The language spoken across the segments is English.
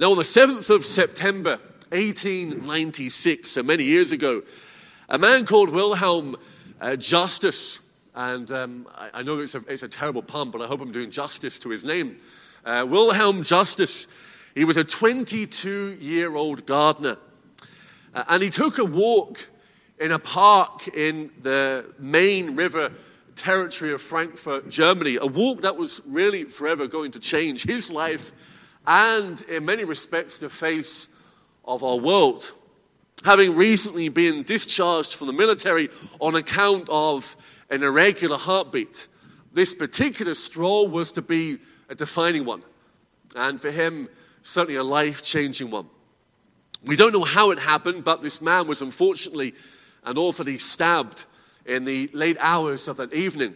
Now, on the 7th of September, 1896, so many years ago, a man called Wilhelm Justus, and I know it's a terrible pun, but I hope I'm doing justice to his name. Wilhelm Justus, he was a 22-year-old gardener, and he took a walk in a park in the Main River territory of Frankfurt, Germany, a walk that was really forever going to change his life and, in many respects, the face of our world. Having recently been discharged from the military on account of an irregular heartbeat, this particular stroll was to be a defining one, and for him, certainly a life-changing one. We don't know how it happened, but this man was unfortunately and awfully stabbed in the late hours of that evening.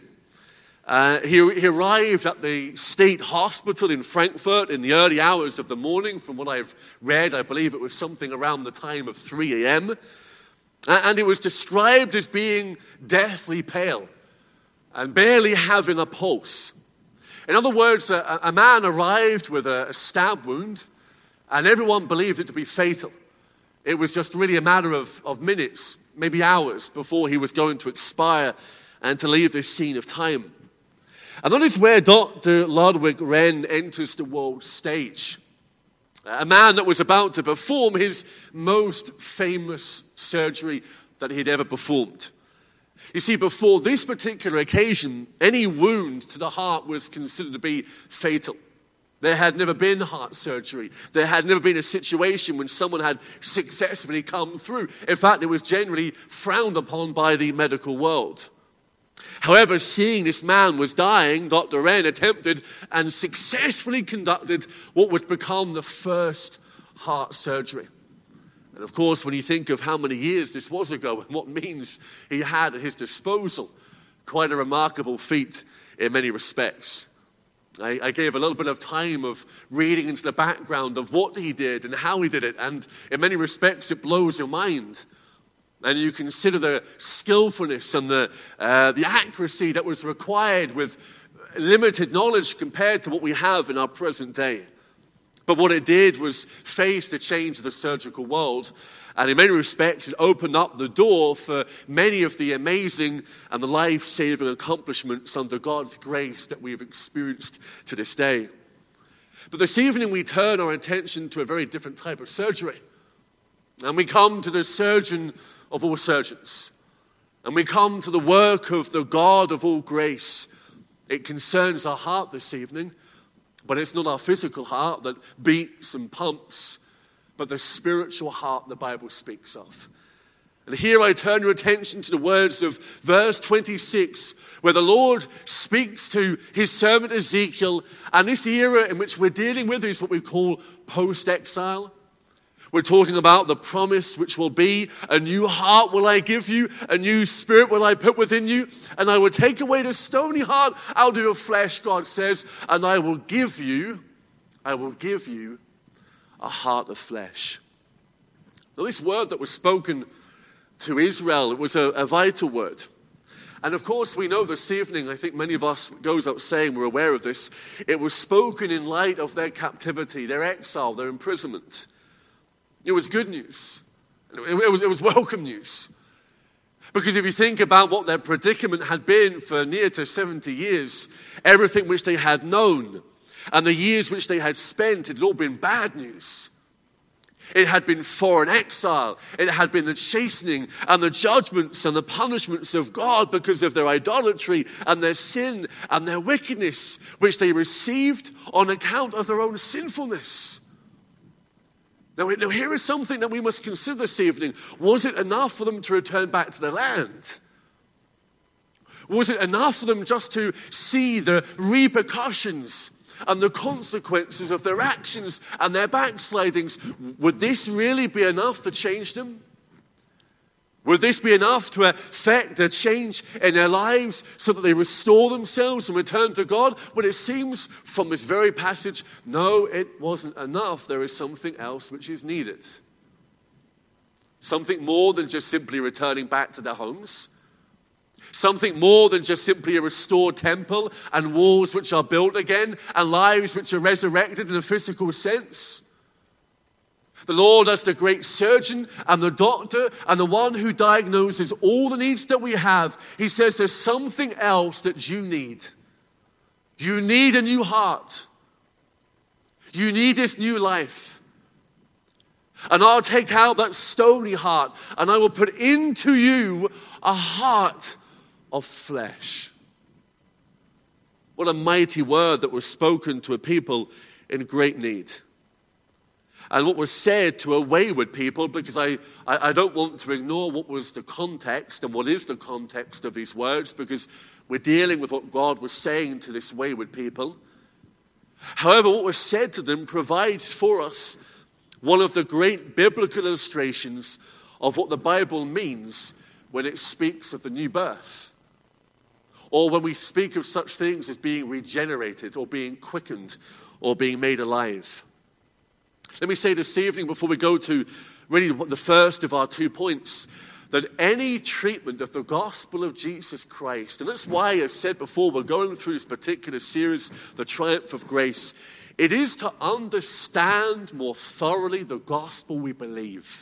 He arrived at the state hospital in Frankfurt in the early hours of the morning. From what I've read, I believe it was something around the time of 3 a.m. And it was described as being deathly pale and barely having a pulse. In other words, a man arrived with a stab wound, and everyone believed it to be fatal. It was just really a matter of minutes, maybe hours, before he was going to expire and to leave this scene of time. And that is where Dr. Ludwig Renn enters the world stage. A man that was about to perform his most famous surgery that he'd ever performed. You see, before this particular occasion, any wound to the heart was considered to be fatal. There had never been heart surgery. There had never been a situation when someone had successfully come through. In fact, it was generally frowned upon by the medical world. However, seeing this man was dying, Dr. Renn attempted and successfully conducted what would become the first heart surgery. And of course, when you think of how many years this was ago and what means he had at his disposal, quite a remarkable feat in many respects. I gave a little bit of time of reading into the background of what he did and how he did it, and in many respects it blows your mind. And you consider the skillfulness and the accuracy that was required with limited knowledge compared to what we have in our present day. But what it did was face the change of the surgical world. And in many respects, it opened up the door for many of the amazing and the life-saving accomplishments under God's grace that we've experienced to this day. But this evening, we turn our attention to a very different type of surgery. And we come to the surgeon of all surgeons. And we come to the work of the God of all grace. It concerns our heart this evening, but it's not our physical heart that beats and pumps, but the spiritual heart the Bible speaks of. And here I turn your attention to the words of verse 26, where the Lord speaks to his servant Ezekiel, and this era in which we're dealing with is what we call post-exile. We're talking about the promise which will be, a new heart will I give you, a new spirit will I put within you, and I will take away the stony heart out of your flesh, God says, and I will give you a heart of flesh. Now, this word that was spoken to Israel, it was a vital word. And of course, we know this evening, I think many of us, goes out saying, we're aware of this, it was spoken in light of their captivity, their exile, their imprisonment. It was good news. It was welcome news. Because if you think about what their predicament had been for near to 70 years, everything which they had known and the years which they had spent, it had all been bad news. It had been foreign exile. It had been the chastening and the judgments and the punishments of God because of their idolatry and their sin and their wickedness, which they received on account of their own sinfulness. Now, here is something that we must consider this evening. Was it enough for them to return back to their land? Was it enough for them just to see the repercussions and the consequences of their actions and their backslidings? Would this really be enough to change them? Would this be enough to affect a change in their lives so that they restore themselves and return to God? Well, it seems from this very passage, no, it wasn't enough. There is something else which is needed. Something more than just simply returning back to their homes. Something more than just simply a restored temple and walls which are built again and lives which are resurrected in a physical sense. The Lord as the great surgeon and the doctor and the one who diagnoses all the needs that we have. He says there's something else that you need. You need a new heart. You need this new life. And I'll take out that stony heart and I will put into you a heart of flesh. What a mighty word that was spoken to a people in great need. And what was said to a wayward people, because I don't want to ignore what was the context and what is the context of these words, because we're dealing with what God was saying to this wayward people. However, what was said to them provides for us one of the great biblical illustrations of what the Bible means when it speaks of the new birth, or when we speak of such things as being regenerated or being quickened or being made alive. Let me say this evening, before we go to really the first of our 2 points, that any treatment of the gospel of Jesus Christ, and that's why I've said before, we're going through this particular series, The Triumph of Grace, it is to understand more thoroughly the gospel we believe.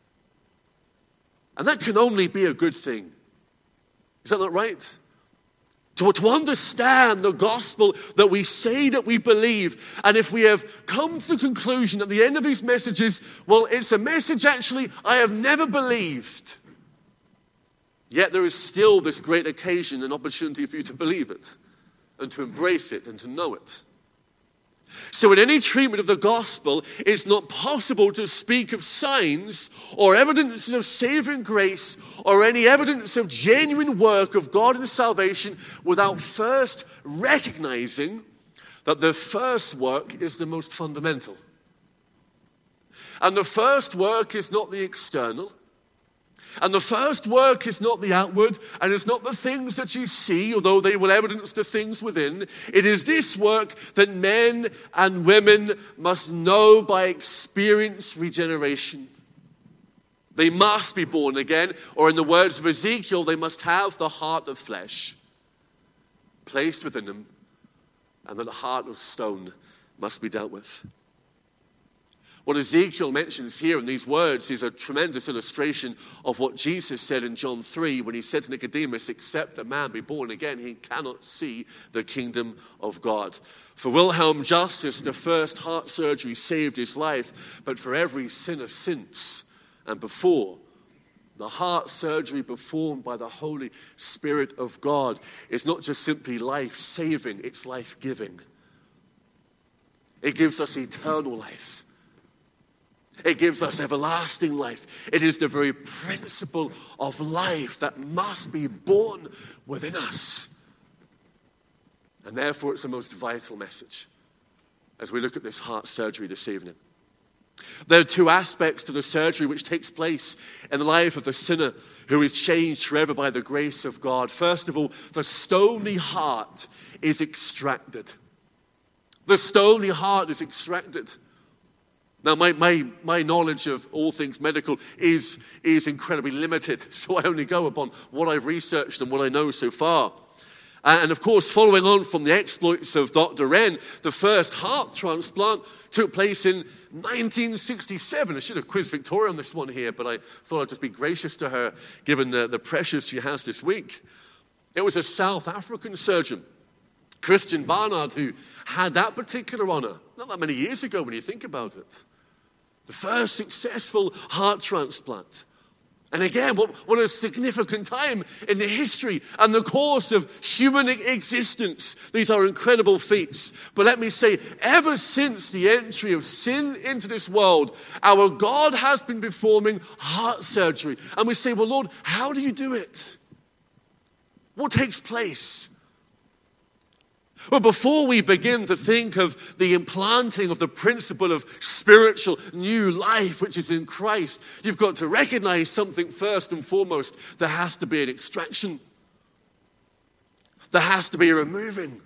And that can only be a good thing. Is that not right? To understand the gospel that we say that we believe. And if we have come to the conclusion at the end of these messages, well, it's a message actually I have never believed. Yet there is still this great occasion and opportunity for you to believe it and to embrace it and to know it. So in any treatment of the gospel, it's not possible to speak of signs or evidences of saving grace or any evidence of genuine work of God in salvation without first recognizing that the first work is the most fundamental. And the first work is not the external. And the first work is not the outward, and it's not the things that you see, although they will evidence the things within. It is this work that men and women must know by experience regeneration. They must be born again, or in the words of Ezekiel, they must have the heart of flesh placed within them, and that the heart of stone must be dealt with. What Ezekiel mentions here in these words is a tremendous illustration of what Jesus said in John 3 when he said to Nicodemus, except a man be born again, he cannot see the kingdom of God. For Wilhelm Justus, the first heart surgery saved his life, but for every sinner since and before, the heart surgery performed by the Holy Spirit of God is not just simply life-saving, it's life-giving. It gives us eternal life. It gives us everlasting life. It is the very principle of life that must be born within us. And therefore, it's the most vital message as we look at this heart surgery this evening. There are 2 aspects to the surgery which takes place in the life of the sinner who is changed forever by the grace of God. First of all, the stony heart is extracted. The stony heart is extracted. Now, my knowledge of all things medical is incredibly limited, so I only go upon what I've researched and what I know so far. And of course, following on from the exploits of Dr. Wren, the first heart transplant took place in 1967. I should have quizzed Victoria on this one here, but I thought I'd just be gracious to her, given the pressures she has this week. It was a South African surgeon, Christian Barnard, who had that particular honor, not that many years ago when you think about it. The first successful heart transplant. And again, what a significant time in the history and the course of human existence. These are incredible feats. But let me say, ever since the entry of sin into this world, our God has been performing heart surgery. And we say, well, Lord, how do you do it? What takes place? Well, before we begin to think of the implanting of the principle of spiritual new life, which is in Christ, you've got to recognize something first and foremost. There has to be an extraction. There has to be a removing.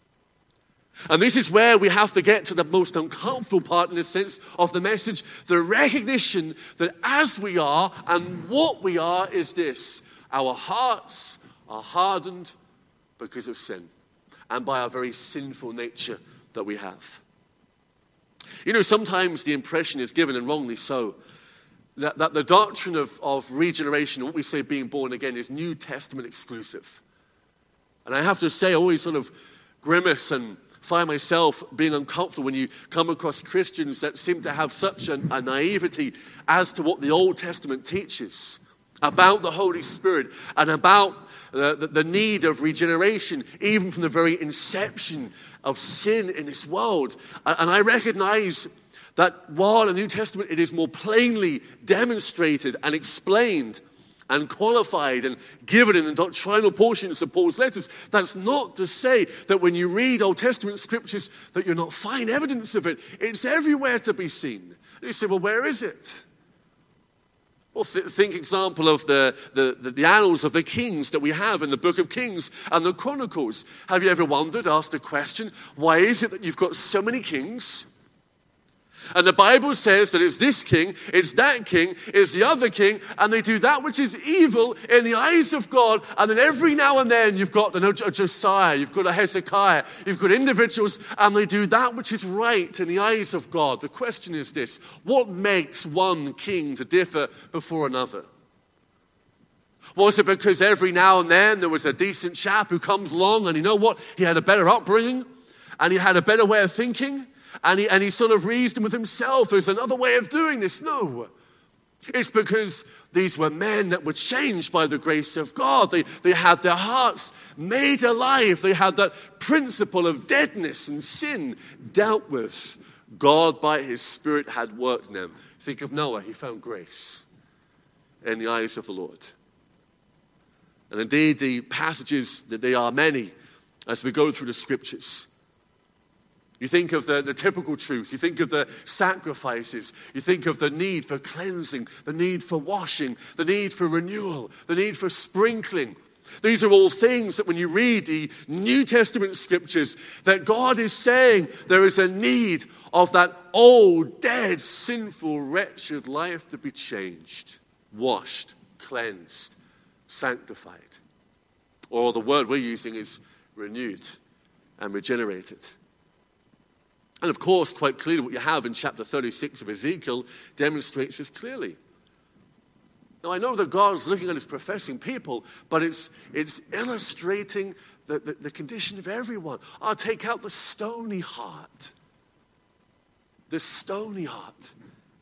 And this is where we have to get to the most uncomfortable part, in a sense, of the message. The recognition that as we are and what we are is this. Our hearts are hardened because of sin. And by our very sinful nature that we have. You know, sometimes the impression is given, and wrongly so, that the doctrine of regeneration, what we say being born again, is New Testament exclusive. And I have to say, I always sort of grimace and find myself being uncomfortable when you come across Christians that seem to have such a naivety as to what the Old Testament teaches about the Holy Spirit and about the need of regeneration, even from the very inception of sin in this world. And I recognize that while in the New Testament it is more plainly demonstrated and explained and qualified and given in the doctrinal portions of Paul's letters, that's not to say that when you read Old Testament scriptures that you'll not find evidence of it. It's everywhere to be seen. And you say, well, where is it? Well, think example of the annals of the kings that we have in the book of Kings and the Chronicles. Have you ever wondered, asked a question, why is it that you've got so many kings? And the Bible says that it's this king, it's that king, it's the other king, and they do that which is evil in the eyes of God. And then every now and then you've got a Josiah, you've got a Hezekiah, you've got individuals, and they do that which is right in the eyes of God. The question is this: what makes one king to differ before another? Was it because every now and then there was a decent chap who comes along and you know what? He had a better upbringing and he had a better way of thinking? And he sort of reasoned with himself, there's another way of doing this. No. It's because these were men that were changed by the grace of God. They had their hearts made alive. They had that principle of deadness and sin dealt with. God, by his Spirit, had worked in them. Think of Noah. He found grace in the eyes of the Lord. And indeed, the passages, that they are many as we go through the scriptures. You think of the typical truths. You think of the sacrifices. You think of the need for cleansing, the need for washing, the need for renewal, the need for sprinkling. These are all things that when you read the New Testament scriptures, that God is saying there is a need of that old, dead, sinful, wretched life to be changed, washed, cleansed, sanctified. Or the word we're using is renewed and regenerated. And of course, quite clearly, what you have in chapter 36 of Ezekiel demonstrates this clearly. Now, I know that God's looking at his professing people, but it's illustrating the condition of everyone. I'll take out the stony heart. The stony heart.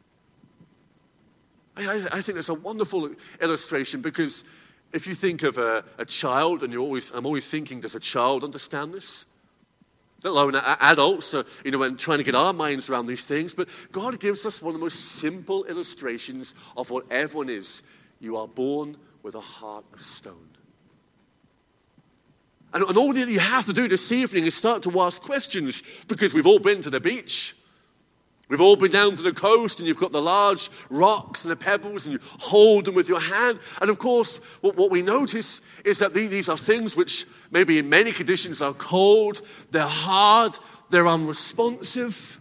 I think that's a wonderful illustration, because if you think of a child, and I'm always thinking, does a child understand this? Let alone adults, when trying to get our minds around these things. But God gives us one of the most simple illustrations of what everyone is. You are born with a heart of stone. And all that you have to do this evening is start to ask questions, because we've all been to the beach. We've all been down to the coast, and you've got the large rocks and the pebbles, and you hold them with your hand. And of course, what we notice is that these are things which maybe in many conditions are cold, they're hard, they're unresponsive.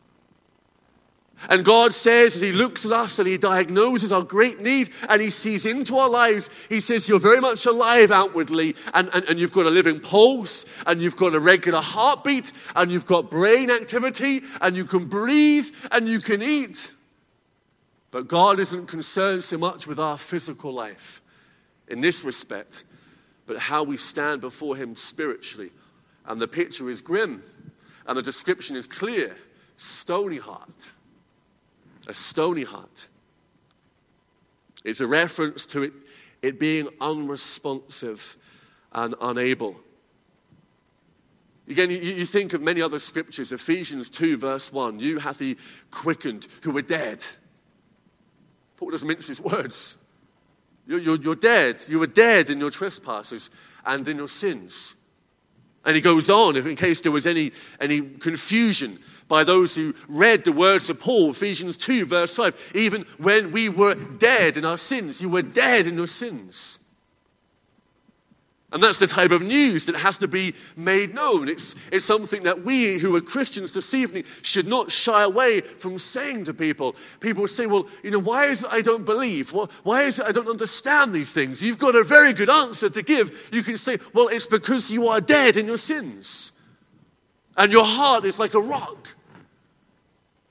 And God says, as he looks at us and he diagnoses our great need and he sees into our lives, he says, you're very much alive outwardly, and you've got a living pulse, and you've got a regular heartbeat, and you've got brain activity, and you can breathe, and you can eat. But God isn't concerned so much with our physical life in this respect, but how we stand before him spiritually. And the picture is grim, and the description is clear: stony heart. A stony heart. It's a reference to it being unresponsive and unable. Again, you think of many other scriptures. Ephesians 2 verse 1, you hath he quickened who were dead. Paul doesn't mince his words. You're dead. You were dead in your trespasses and in your sins. And he goes on, in case there was any confusion by those who read the words of Paul, Ephesians 2, verse 5. Even when we were dead in our sins, you were dead in your sins. And that's the type of news that has to be made known. It's something that we who are Christians this evening should not shy away from saying to people. People say, well, why is it I don't believe? Well, why is it I don't understand these things? You've got a very good answer to give. You can say, well, it's because you are dead in your sins. And your heart is like a rock.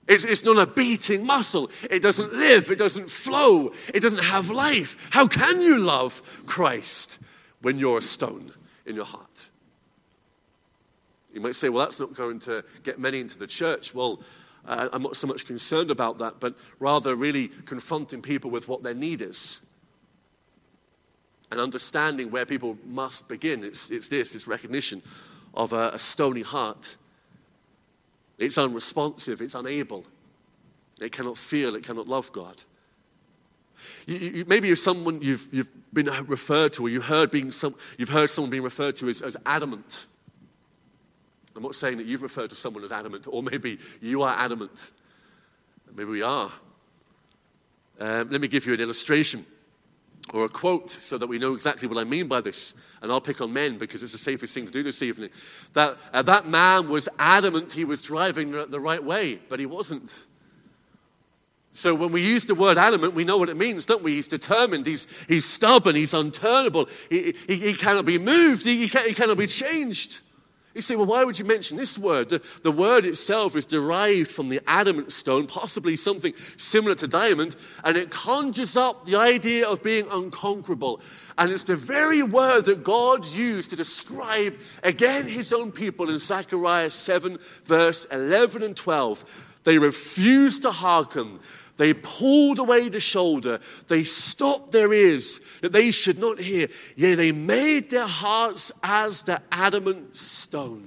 It's not a beating muscle. It doesn't live. It doesn't flow. It doesn't have life. How can you love Christ when you're a stone in your heart? You might say, well, that's not going to get many into the church. Well, I'm not so much concerned about that, but rather really confronting people with what their need is and understanding where people must begin. It's this recognition of a stony heart. It's unresponsive, it's unable. It cannot feel, it cannot love God. Maybe you're someone you've been referred to, or you've heard someone being referred to as adamant. I'm not saying that you've referred to someone as adamant, or maybe you are adamant. Maybe we are. Let me give you an illustration or a quote so that we know exactly what I mean by this. And I'll pick on men because it's the safest thing to do this evening. That man was adamant he was driving the right way, but he wasn't. So when we use the word adamant, we know what it means, don't we? He's determined, he's stubborn, he's unturnable, he cannot be moved, he cannot be changed. You say, well, why would you mention this word? The word itself is derived from the adamant stone, possibly something similar to diamond, and it conjures up the idea of being unconquerable. And it's the very word that God used to describe, again, his own people in Zechariah 7, verse 11 and 12. They refused to hearken. They pulled away the shoulder. They stopped their ears that they should not hear. Yea, they made their hearts as the adamant stone.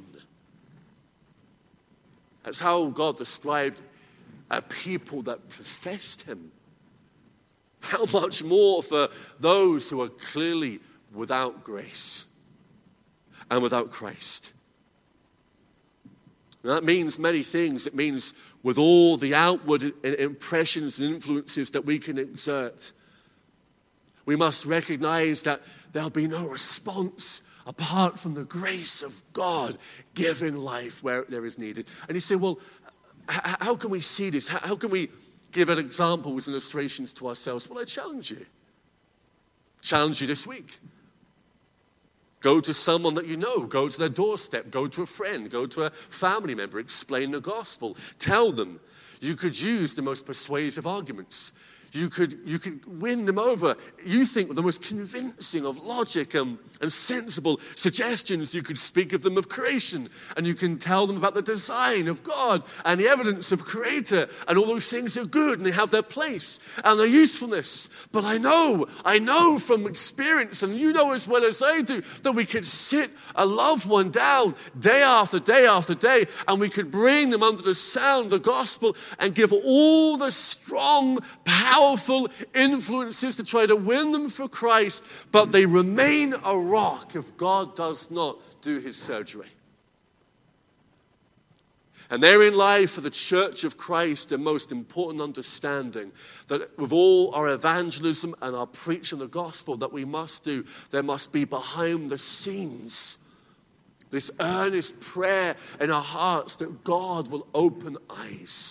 That's how God described a people that professed him. How much more for those who are clearly without grace and without Christ. And that means many things. It means with all the outward impressions and influences that we can exert, we must recognize that there'll be no response apart from the grace of God giving life where there is needed. And you say, well, how can we see this? How can we give an examples and illustrations to ourselves? Well, I challenge you. Challenge you this week. Go to someone that you know. Go to their doorstep. Go to a friend. Go to a family member. Explain the gospel. Tell them. You could use the most persuasive arguments. You could win them over. You think the most convincing of logic and sensible suggestions. You could speak of them of creation, and you can tell them about the design of God and the evidence of Creator, and all those things are good and they have their place and their usefulness. But I know from experience, and you know as well as I do, that we could sit a loved one down day after day after day, and we could bring them under the sound of the gospel and give all the strong, powerful influences to try to win them for Christ, but they remain a rock if God does not do his surgery. And therein lies for the Church of Christ the most important understanding, that with all our evangelism and our preaching the gospel that we must do, there must be behind the scenes this earnest prayer in our hearts that God will open eyes.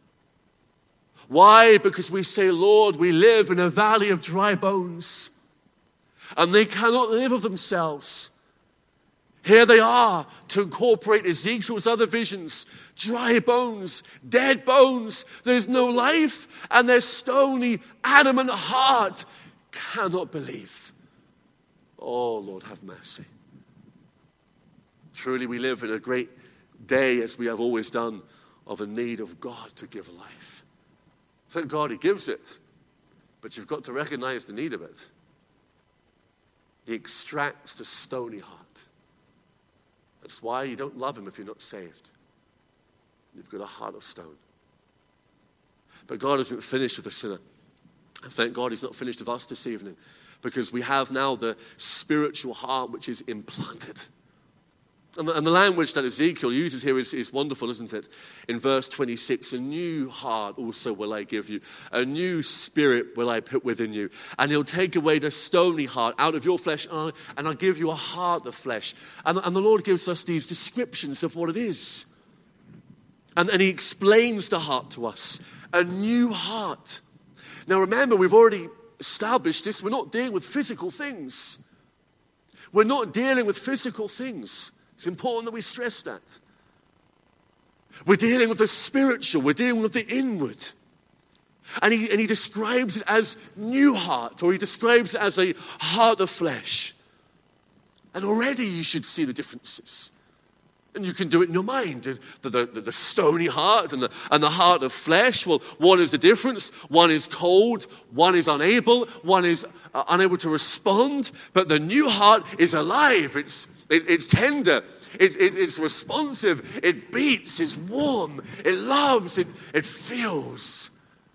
Why? Because we say, Lord, we live in a valley of dry bones, and they cannot live of themselves. Here they are, to incorporate Ezekiel's other visions. Dry bones, dead bones. There's no life, and their stony, adamant heart cannot believe. Oh, Lord, have mercy. Truly, we live in a great day, as we have always done, of a need of God to give life. Thank God he gives it, but you've got to recognize the need of it. He extracts the stony heart. That's why you don't love him if you're not saved. You've got a heart of stone. But God isn't finished with the sinner. And thank God he's not finished with us this evening, because we have now the spiritual heart which is implanted. And the language that Ezekiel uses here is wonderful, isn't it? In verse 26, a new heart also will I give you. A new spirit will I put within you. And he'll take away the stony heart out of your flesh, and I'll give you a heart of flesh. And the Lord gives us these descriptions of what it is. And he explains the heart to us. A new heart. Now remember, we've already established this. We're not dealing with physical things. We're not dealing with physical things. It's important that we stress that. We're dealing with the spiritual. We're dealing with the inward. And he describes it as new heart, or he describes it as a heart of flesh. And already you should see the differences. And you can do it in your mind. The stony heart and the heart of flesh. Well, what is the difference? One is cold, one is unable, one is unable to respond. But the new heart is alive. It's tender. It's responsive. It beats. It's warm. It loves. It feels.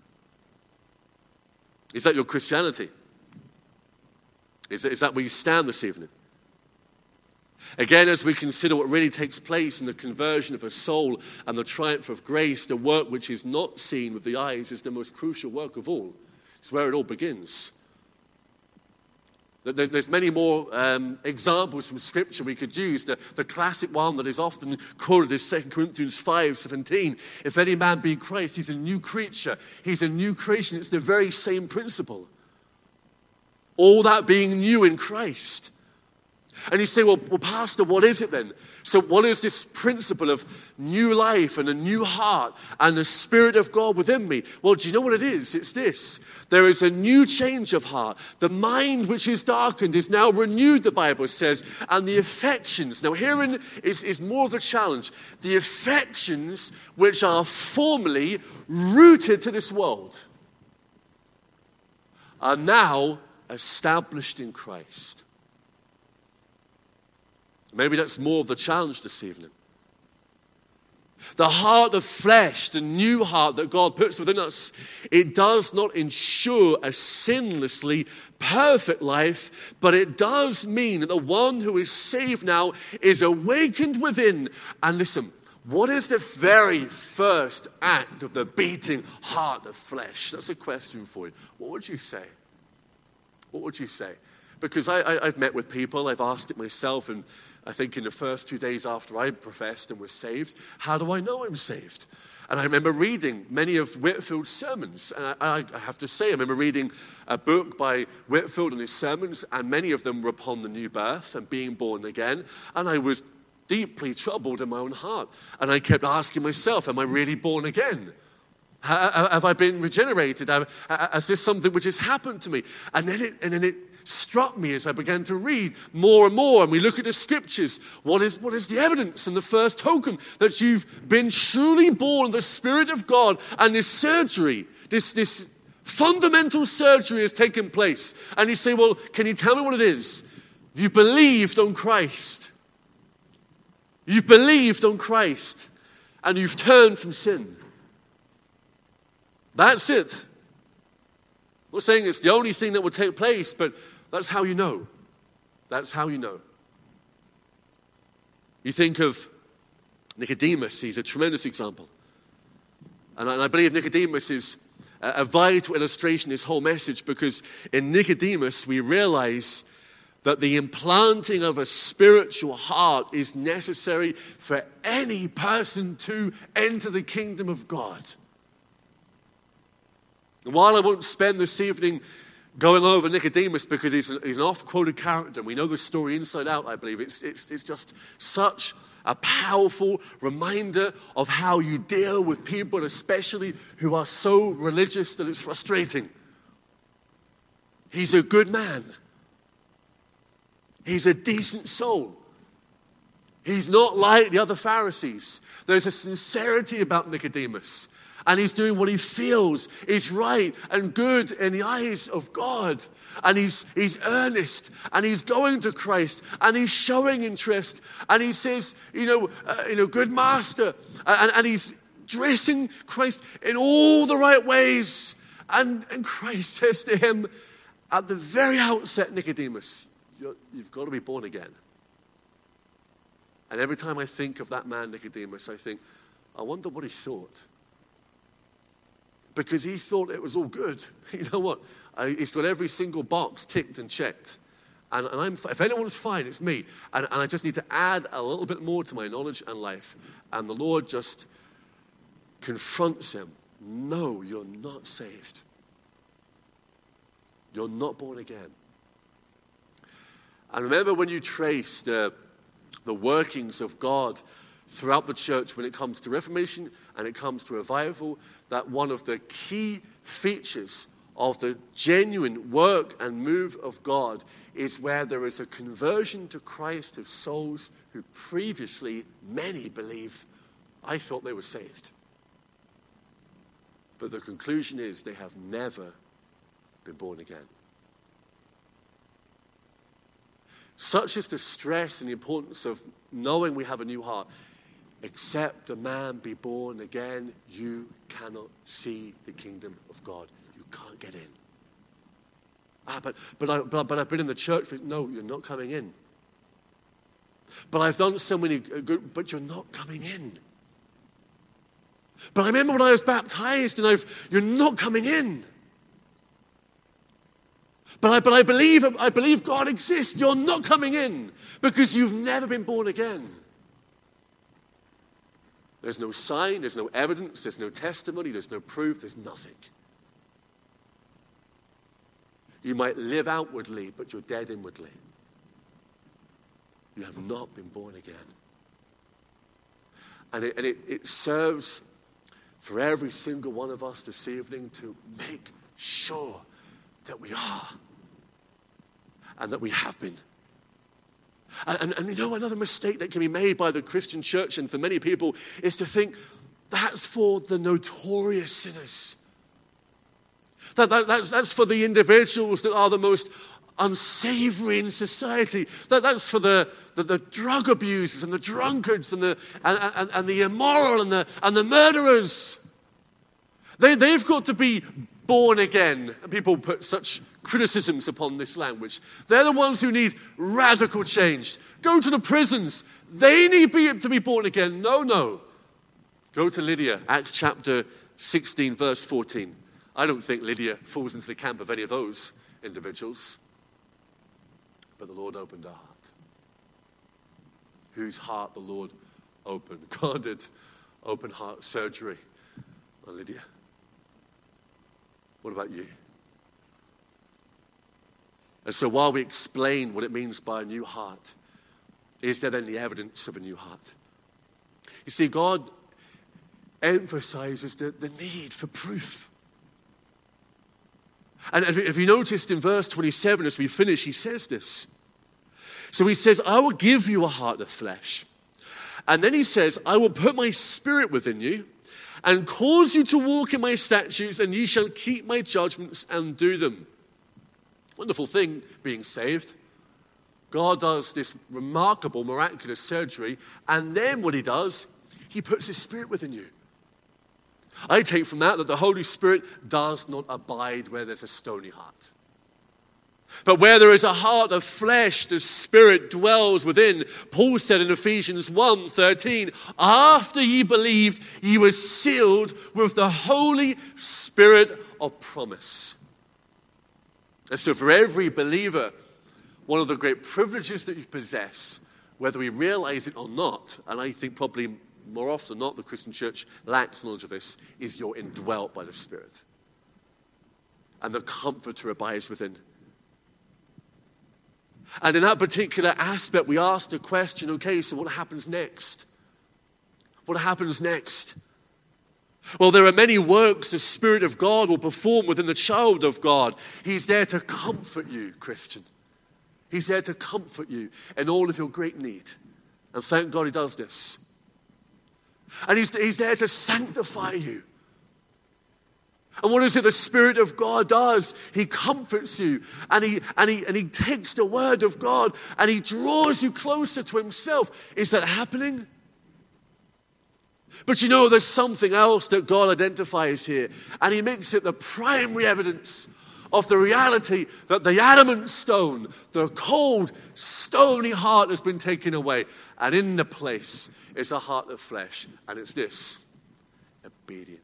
Is that your Christianity? Is that where you stand this evening? Again, as we consider what really takes place in the conversion of a soul and the triumph of grace, the work which is not seen with the eyes is the most crucial work of all. It's where it all begins. There's many more examples from Scripture we could use. The classic one that is often quoted is 2 Corinthians 5:17. If any man be in Christ, he's a new creature. He's a new creation. It's the very same principle. All that being new in Christ. And you say, well, Pastor, what is it then? So what is this principle of new life and a new heart and the Spirit of God within me? Well, do you know what it is? It's this. There is a new change of heart. The mind which is darkened is now renewed, the Bible says, and the affections. Now, herein is more of the challenge. The affections which are formerly rooted to this world are now established in Christ. Maybe that's more of the challenge this evening. The heart of flesh, the new heart that God puts within us, it does not ensure a sinlessly perfect life, but it does mean that the one who is saved now is awakened within. And listen, what is the very first act of the beating heart of flesh? That's a question for you. What would you say? What would you say? Because I've met with people, I've asked it myself, and I think in the first 2 days after I professed and was saved, how do I know I'm saved? And I remember reading many of Whitfield's sermons. And I have to say, I remember reading a book by Whitfield and his sermons, and many of them were upon the new birth and being born again. And I was deeply troubled in my own heart. And I kept asking myself, am I really born again? Have I been regenerated? Is this something which has happened to me? And then it struck me as I began to read more and more, and we look at the Scriptures. What is the evidence and the first token that you've been truly born of the Spirit of God, and this surgery, this fundamental surgery has taken place? And you say, well, can you tell me what it is? You believed on Christ. You've believed on Christ, and you've turned from sin. That's it. I'm not saying it's the only thing that will take place, but that's how you know. That's how you know. You think of Nicodemus. He's a tremendous example. And I believe Nicodemus is a vital illustration of this whole message, because in Nicodemus we realize that the implanting of a spiritual heart is necessary for any person to enter the kingdom of God. And while I won't spend this evening going over Nicodemus, because he's an oft-quoted character, we know the story inside out, I believe. It's just such a powerful reminder of how you deal with people, especially who are so religious that it's frustrating. He's a good man. He's a decent soul. He's not like the other Pharisees. There's a sincerity about Nicodemus. And he's doing what he feels is right and good in the eyes of God. And he's earnest, and he's going to Christ, and he's showing interest. And he says, good master. And he's dressing Christ in all the right ways. And Christ says to him at the very outset, Nicodemus, you've got to be born again. And every time I think of that man, Nicodemus, I think, I wonder what he thought. Because he thought it was all good. You know what? He's got every single box ticked and checked. And if anyone's fine, it's me. And I just need to add a little bit more to my knowledge and life. And the Lord just confronts him. No, you're not saved. You're not born again. And remember, when you trace the workings of God throughout the church when it comes to Reformation and it comes to revival, that one of the key features of the genuine work and move of God is where there is a conversion to Christ of souls who previously, many believe, I thought they were saved. But the conclusion is they have never been born again. Such is the stress and the importance of knowing we have a new heart. Except a man be born again, you cannot see the kingdom of God. You can't get in. But I've been in the church. No, you're not coming in. But I've done so many good, but you're not coming in. But I remember when I was baptized and you're not coming in. But I believe God exists. You're not coming in because you've never been born again. There's no sign, there's no evidence, there's no testimony, there's no proof, there's nothing. You might live outwardly, but you're dead inwardly. You have not been born again. And it serves for every single one of us this evening to make sure that we are and that we have been. And you know, another mistake that can be made by the Christian church and for many people is to think that's for the notorious sinners. That's for the individuals that are the most unsavory in society. That's for the drug abusers and the drunkards and the immoral and the murderers. They've got to be born again. People put such criticisms upon this language. They're the ones who need radical change. Go to the prisons. They need to be born again. No. Go to Lydia, Acts chapter 16, verse 14. I don't think Lydia falls into the camp of any of those individuals. But the Lord opened her heart. Whose heart the Lord opened? God did open heart surgery on Lydia. What about you? And so while we explain what it means by a new heart, is there then the evidence of a new heart? You see, God emphasizes the need for proof. And if you noticed in verse 27 as we finish, he says this. So he says, I will give you a heart of flesh. And then he says, I will put my spirit within you and cause you to walk in my statutes, and ye shall keep my judgments and do them. Wonderful thing, being saved. God does this remarkable, miraculous surgery, and then what he does, he puts his spirit within you. I take from that the Holy Spirit does not abide where there's a stony heart. But where there is a heart of flesh, the Spirit dwells within. Paul said in Ephesians 1:13, after ye believed, ye were sealed with the Holy Spirit of promise. And so for every believer, one of the great privileges that you possess, whether we realize it or not, and I think probably more often than not the Christian church lacks knowledge of this, is you're indwelt by the Spirit. And the Comforter abides within. And in that particular aspect, we ask the question, okay, so what happens next? What happens next? Well, there are many works the Spirit of God will perform within the child of God. He's there to comfort you, Christian. He's there to comfort you in all of your great need. And thank God he does this. And he's there to sanctify you. And what is it the Spirit of God does? He comforts you, and he takes the word of God and he draws you closer to himself. Is that happening? But you know, there's something else that God identifies here, and he makes it the primary evidence of the reality that the adamant stone, the cold, stony heart has been taken away, and in the place is a heart of flesh, and it's this: obedience.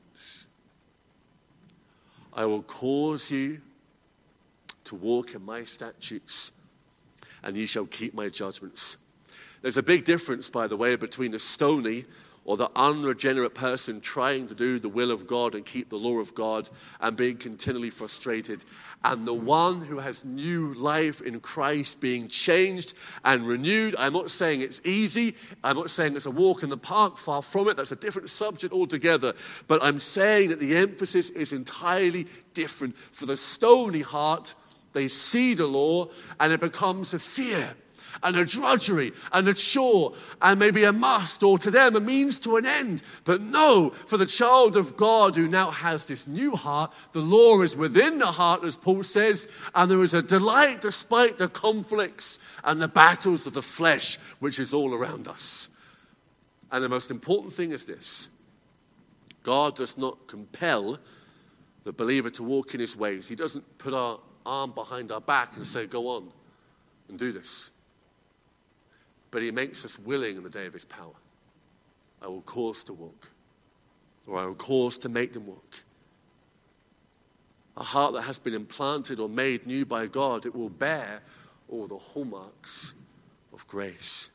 I will cause you to walk in my statutes, and ye shall keep my judgments. There's a big difference, by the way, between a stony or the unregenerate person trying to do the will of God and keep the law of God and being continually frustrated. And the one who has new life in Christ being changed and renewed. I'm not saying it's easy. I'm not saying it's a walk in the park. Far from it. That's a different subject altogether. But I'm saying that the emphasis is entirely different. For the stony heart, they see the law and it becomes a fear and a drudgery and a chore and maybe a must, or to them a means to an end. But no, for the child of God who now has this new heart, the law is within the heart, as Paul says, and there is a delight despite the conflicts and the battles of the flesh which is all around us. And the most important thing is this: God does not compel the believer to walk in his ways. He doesn't put our arm behind our back and say, go on and do this. But he makes us willing in the day of his power. I will cause to walk, or I will cause to make them walk. A heart that has been implanted or made new by God, it will bear all the hallmarks of grace.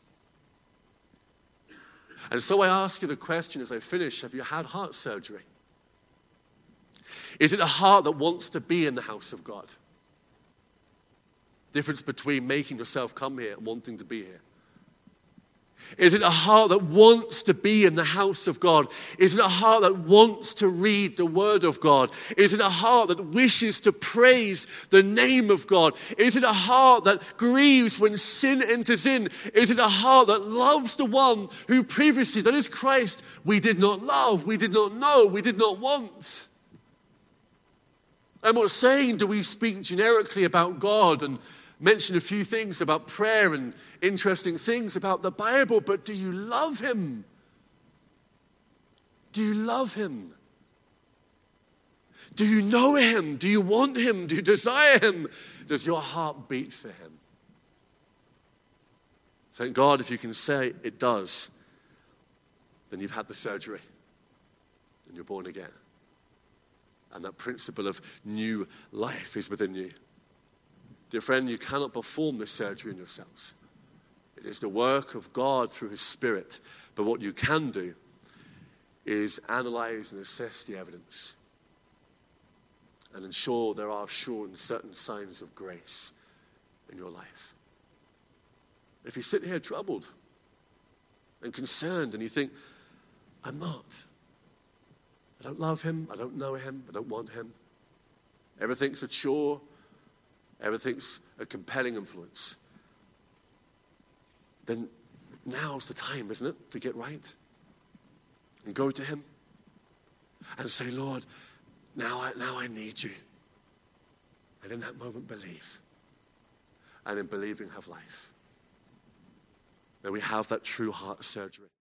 And so I ask you the question as I finish: have you had heart surgery? Is it a heart that wants to be in the house of God? Difference between making yourself come here and wanting to be here. Is it a heart that wants to be in the house of God? Is it a heart that wants to read the word of God? Is it a heart that wishes to praise the name of God? Is it a heart that grieves when sin enters in? Is it a heart that loves the one who previously, that is Christ, we did not love, we did not know, we did not want? I'm not saying do we speak generically about God and mention a few things about prayer and interesting things about the Bible, but do you love him? Do you love him? Do you know him? Do you want him? Do you desire him? Does your heart beat for him? Thank God if you can say it does, then you've had the surgery and you're born again. And that principle of new life is within you. Dear friend, you cannot perform this surgery in yourselves. It is the work of God through his Spirit. But what you can do is analyze and assess the evidence and ensure there are sure and certain signs of grace in your life. If you sit here troubled and concerned and you think, I'm not. I don't love him. I don't know him. I don't want him. Everything's a chore. Everything's a compelling influence. Then now's the time, isn't it, to get right and go to him and say, Lord, now I need you. And in that moment, believe. And in believing, have life. May we have that true heart surgery.